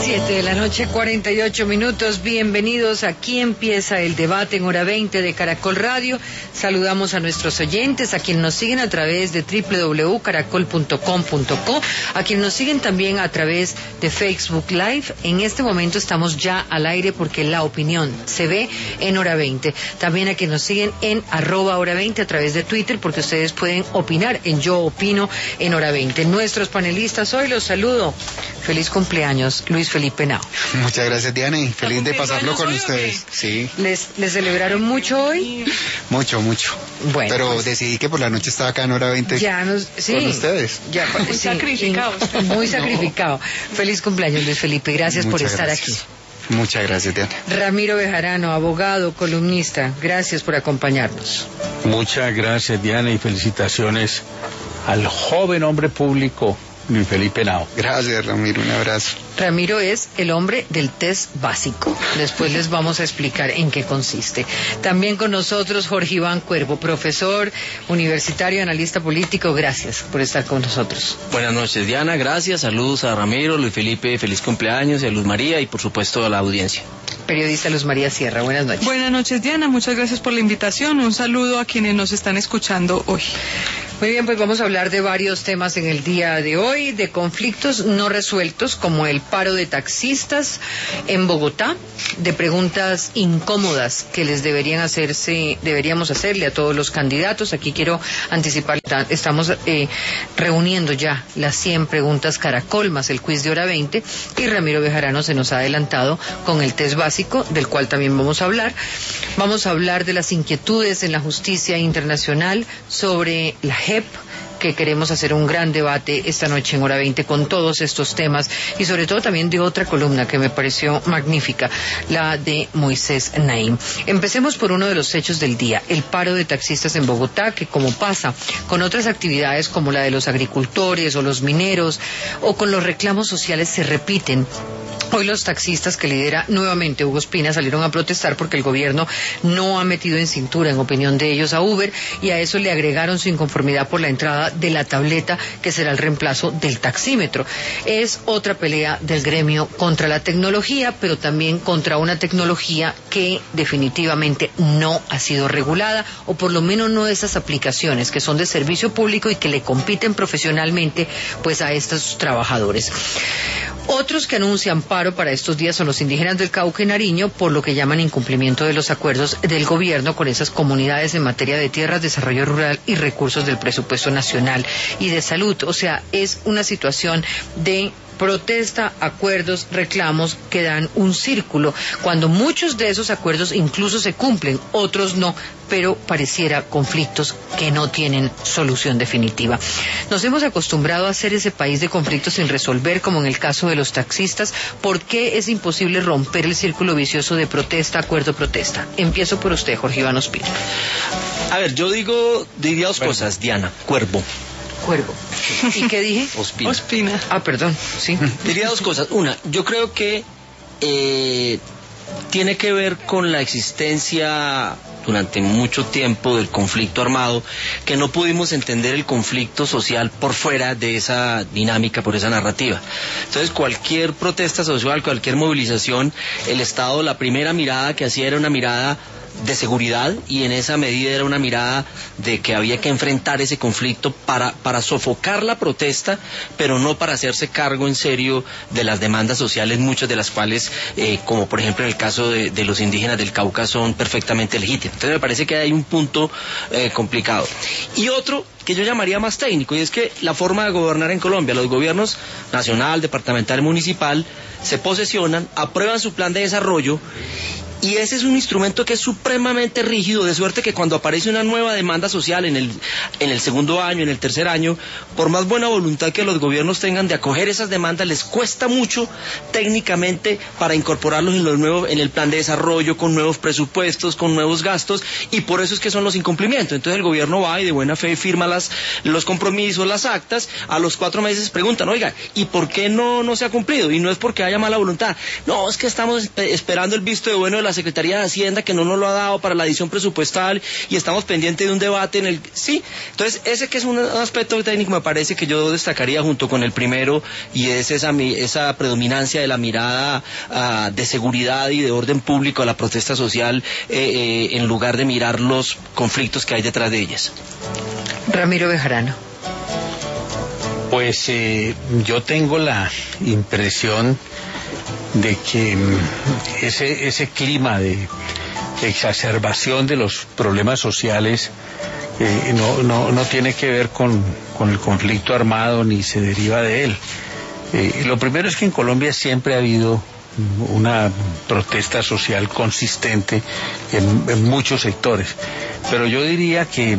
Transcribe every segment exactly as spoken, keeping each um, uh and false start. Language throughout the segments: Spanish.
Siete de la noche, cuarenta y ocho minutos. Bienvenidos. Aquí empieza el debate en hora veinte de Caracol Radio. Saludamos a nuestros oyentes, a quienes nos siguen a través de doble u doble u doble u punto caracol punto com punto co, a quienes nos siguen también a través de Facebook Live. En este momento estamos ya al aire porque la opinión se ve en hora veinte. También a quienes nos siguen en arroba hora veinte a través de Twitter, porque ustedes pueden opinar en Yo Opino en hora veinte. Nuestros panelistas hoy los saludo. Feliz cumpleaños, Luis Felipe Henao. Muchas gracias, Diana, y feliz de pasarlo con ustedes. Sí. ¿Les, ¿Les celebraron mucho hoy? Mucho, mucho. Bueno, pero pues, decidí que por la noche estaba acá en hora veinte ya nos, sí, con ustedes. Ya, muy sí, sacrificado. Y, muy sacrificado. No. Feliz cumpleaños, Luis Felipe. Gracias Muchas por estar gracias. aquí. Muchas gracias, Diana. Ramiro Bejarano, abogado, columnista. Gracias por acompañarnos. Muchas gracias, Diana, y felicitaciones al joven hombre público Luis Felipe Henao. Gracias, Ramiro, un abrazo. Ramiro es el hombre del test básico. Después les vamos a explicar en qué consiste. También con nosotros Jorge Iván Cuervo, profesor universitario, analista político. Gracias por estar con nosotros. Buenas noches, Diana, gracias. Saludos a Ramiro, Luis Felipe, feliz cumpleaños, y a Luz María y por supuesto a la audiencia. Periodista Luz María Sierra, buenas noches. Buenas noches, Diana, muchas gracias por la invitación. Un saludo a quienes nos están escuchando hoy. Muy bien, pues vamos a hablar de varios temas en el día de hoy, de conflictos no resueltos como el paro de taxistas en Bogotá, de preguntas incómodas que les deberían hacerse, deberíamos hacerle a todos los candidatos. Aquí quiero anticipar, estamos eh, reuniendo ya las cien preguntas Caracol más el quiz de hora veinte, y Ramiro Bejarano se nos ha adelantado con el test básico, del cual también vamos a hablar. Vamos a hablar de las inquietudes en la justicia internacional sobre la J E P, que queremos hacer un gran debate esta noche en hora veinte con todos estos temas, y sobre todo también de otra columna que me pareció magnífica, la de Moisés Naim. Empecemos por uno de los hechos del día, el paro de taxistas en Bogotá, que como pasa con otras actividades como la de los agricultores o los mineros o con los reclamos sociales, se repiten. Hoy los taxistas que lidera nuevamente Hugo Espina salieron a protestar porque el gobierno no ha metido en cintura, en opinión de ellos, a Uber, y a eso le agregaron su inconformidad por la entrada de la tableta, que será el reemplazo del taxímetro. Es otra pelea del gremio contra la tecnología, pero también contra una tecnología que definitivamente no ha sido regulada, o por lo menos no esas aplicaciones que son de servicio público y que le compiten profesionalmente pues a estos trabajadores. Otros que anuncian paro para estos días son los indígenas del Cauca y Nariño, por lo que llaman incumplimiento de los acuerdos del gobierno con esas comunidades en materia de tierras, desarrollo rural y recursos del presupuesto nacional y de salud. O sea, es una situación de protesta, acuerdos, reclamos que dan un círculo, cuando muchos de esos acuerdos incluso se cumplen, otros no, pero pareciera conflictos que no tienen solución definitiva. Nos hemos acostumbrado a ser ese país de conflictos sin resolver, como en el caso de los taxistas. ¿Por qué es imposible romper el círculo vicioso de protesta, acuerdo, protesta? Empiezo por usted, Jorge Iván Ospina. A ver, yo digo, diría dos bueno. cosas, Diana. Cuervo. Cuervo. ¿Y qué dije? Ospina. Ospina. Ah, perdón, sí. Diría dos cosas. Una, yo creo que eh, tiene que ver con la existencia durante mucho tiempo del conflicto armado, que no pudimos entender el conflicto social por fuera de esa dinámica, por esa narrativa. Entonces, cualquier protesta social, cualquier movilización, el Estado, la primera mirada que hacía era una mirada de seguridad, y en esa medida era una mirada de que había que enfrentar ese conflicto para, para sofocar la protesta, pero no para hacerse cargo en serio de las demandas sociales, muchas de las cuales, eh, como por ejemplo en el caso de, de los indígenas del Cauca, son perfectamente legítimas. Entonces me parece que hay un punto eh, complicado. Y otro que yo llamaría más técnico, y es que la forma de gobernar en Colombia, los gobiernos nacional, departamental y municipal se posesionan, aprueban su plan de desarrollo, y ese es un instrumento que es supremamente rígido, de suerte que cuando aparece una nueva demanda social en el, en el segundo año, en el tercer año, por más buena voluntad que los gobiernos tengan de acoger esas demandas, les cuesta mucho técnicamente para incorporarlos en, los nuevos, en el plan de desarrollo, con nuevos presupuestos, con nuevos gastos, y por eso es que son los incumplimientos. Entonces el gobierno va y de buena fe firma las, los compromisos, las actas, a los cuatro meses preguntan, oiga, ¿y por qué no, no se ha cumplido? Y no es porque haya mala voluntad, no, es que estamos esperando el visto de bueno de la la Secretaría de Hacienda que no nos lo ha dado para la edición presupuestal y estamos pendientes de un debate en el... Sí, entonces ese que es un aspecto técnico me parece que yo destacaría junto con el primero, y es esa, esa predominancia de la mirada uh, de seguridad y de orden público a la protesta social eh, eh, en lugar de mirar los conflictos que hay detrás de ellas. Ramiro Bejarano. Pues eh, yo tengo la impresión de que ese, ese clima de exacerbación de los problemas sociales eh, no, no, no tiene que ver con, con el conflicto armado ni se deriva de él. Eh, lo primero es que en Colombia siempre ha habido una protesta social consistente en, en muchos sectores, pero yo diría que,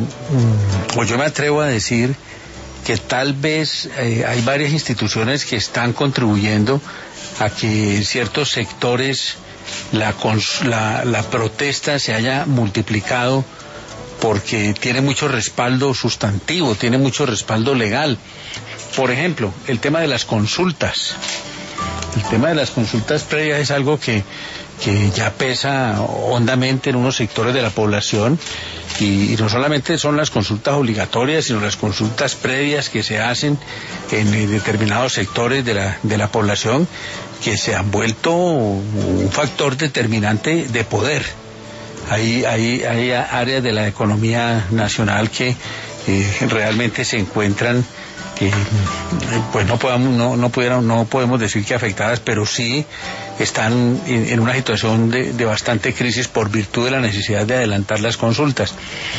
o yo me atrevo a decir que tal vez eh, hay varias instituciones que están contribuyendo a que en ciertos sectores la, la, la protesta se haya multiplicado porque tiene mucho respaldo sustantivo, tiene mucho respaldo legal. Por ejemplo, el tema de las consultas. El tema de las consultas previas es algo que, que ya pesa hondamente en unos sectores de la población y, y no solamente son las consultas obligatorias, sino las consultas previas que se hacen en, en determinados sectores de la, de la población que se han vuelto un factor determinante de poder. Hay, hay, hay áreas de la economía nacional que eh, realmente se encuentran que pues no podamos no no pudieran, no podemos decir que afectadas, pero sí están en, en una situación de, de bastante crisis por virtud de la necesidad de adelantar las consultas.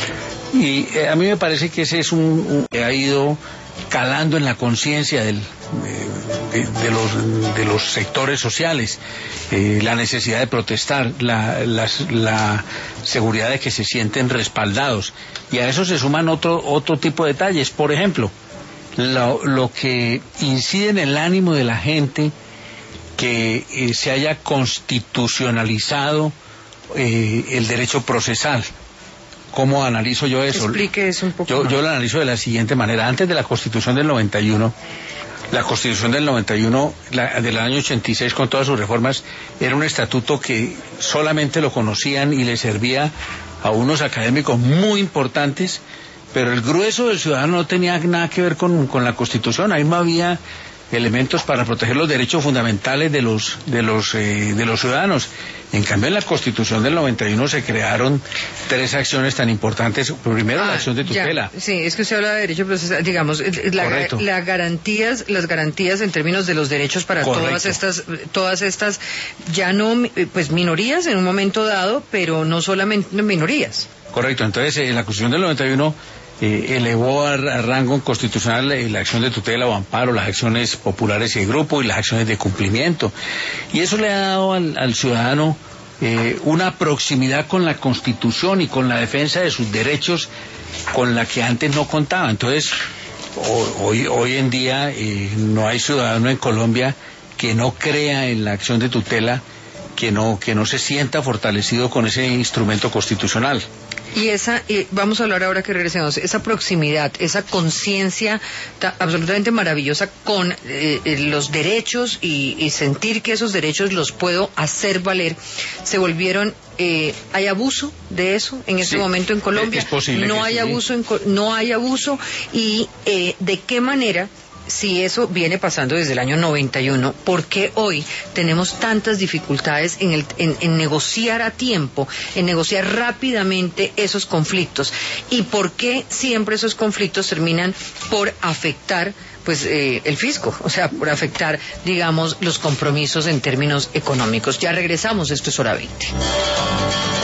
Y eh, a mí me parece que ese es un, un que ha ido calando en la conciencia del de, de, de los de los sectores sociales, eh, la necesidad de protestar, la, la, la seguridad de que se sienten respaldados, y a eso se suman otro otro tipo de detalles. Por ejemplo, Lo, lo que incide en el ánimo de la gente que eh, se haya constitucionalizado eh, el derecho procesal. ¿Cómo analizo yo eso? Explique eso un poco. Yo, más. yo lo analizo de la siguiente manera. Antes de la Constitución del noventa y uno, la Constitución del noventa y uno, la, del año ochenta y seis, con todas sus reformas, era un estatuto que solamente lo conocían y le servía a unos académicos muy importantes, pero el grueso del ciudadano no tenía nada que ver con, con la Constitución. Ahí no había elementos para proteger los derechos fundamentales de los de los eh, de los ciudadanos. En cambio, en la Constitución del noventa y uno se crearon tres acciones tan importantes. Primero, ah, la acción de tutela. Ya. Sí, es que usted habla de derecho procesal, digamos, la, la garantías, las garantías en términos de los derechos para Correcto. todas estas, todas estas, ya no, pues minorías en un momento dado, pero no solamente minorías. Correcto. Entonces, en la Constitución del noventa y uno Eh, elevó a, a rango constitucional eh, la acción de tutela o amparo, las acciones populares y de grupo y las acciones de cumplimiento. Y eso le ha dado al, al ciudadano eh, una proximidad con la Constitución y con la defensa de sus derechos con la que antes no contaba. Entonces, hoy, hoy en día eh, no hay ciudadano en Colombia que no crea en la acción de tutela, que no, que no se sienta fortalecido con ese instrumento constitucional. Y esa, eh, vamos a hablar ahora que regresemos, esa proximidad, esa conciencia absolutamente maravillosa con eh, los derechos y, y sentir que esos derechos los puedo hacer valer, se volvieron, eh, ¿hay abuso de eso en este sí, momento en Colombia? Es posible no que hay sí. abuso, en, no hay abuso y eh, ¿de qué manera? Si eso viene pasando desde el año noventa y uno, ¿por qué hoy tenemos tantas dificultades en, el, en, en negociar a tiempo, en negociar rápidamente esos conflictos? ¿Y por qué siempre esos conflictos terminan por afectar pues eh, el fisco? O sea, por afectar, digamos, los compromisos en términos económicos. Ya regresamos, esto es Hora veinte.